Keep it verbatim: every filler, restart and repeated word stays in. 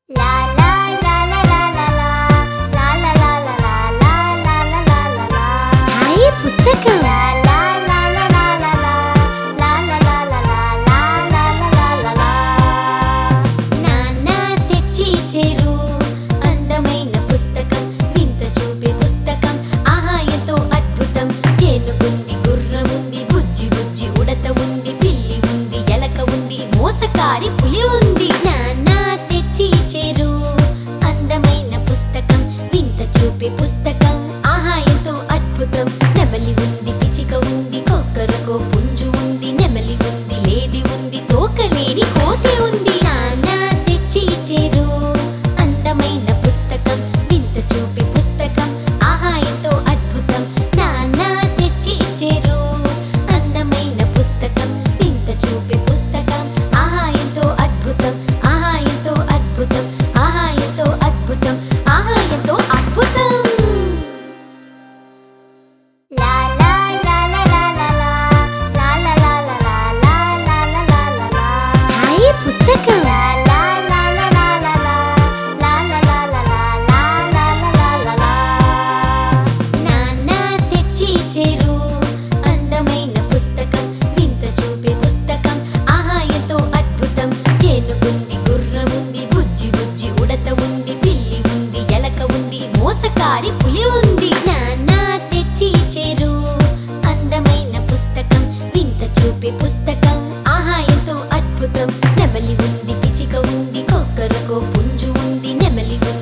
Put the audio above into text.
పులి ఉంది నాన్న తెచ్చి ఇచ్చేరు అందమైన పుస్తకం వింత చూపే పుస్తకం ఆహా ఎంతో అద్భుతం నెమలి ఉంది పిచ్చిక ఉంది కొక్కరకో పుంజు ఉంది నెమలి ఉంది లేడి ఉంది తోకలేని కోతి ఉంది నాన్న తెచ్చి ఇచ్చేరు అందమైన పుస్తకం వింత చూపే పుస్తకం ఆహా ఎంతో అద్భుతం నాన్న తెచ్చి ఇచ్చేరు అందమైన పుస్తకం వింత చూపే పుస్తకం ఆహా ఎంతో అద్భుతం ఆహా ఎంతో అద్భుతం ఆహా ఎంతో అద్భుతం ఆహా ఎంతో అద్భుతం లా లా లా లా లా లా లా లా లా లా లా లా లా లా లా హాయ్ పుస్తకం లా లా లా లా లా లా లా లా లా లా లా లా లా లా నాన్న తెచ్చి ఇచ్చేరు అందమైన పుస్తకం వింత చూపే పుస్తకం ఆహా ఎంతో అద్భుతం ఏనుగుంది గుర్రం ఉంది బుజ్జి బుజ్జి ఉడత ఉంది పిల్లి ఉంది ఎలక ఉంది మోసకారి పులి ఉంది నాన్న తెచ్చి ఇచ్చేరు అందమైన పుస్తకం వింత చూపే పుస్తకం ఆహా ఎంతో అద్భుతం నెమలి ఉంది పిచ్చిక ఉంది కొక్కరకో పుంజు ఉంది నెమలి ఉంది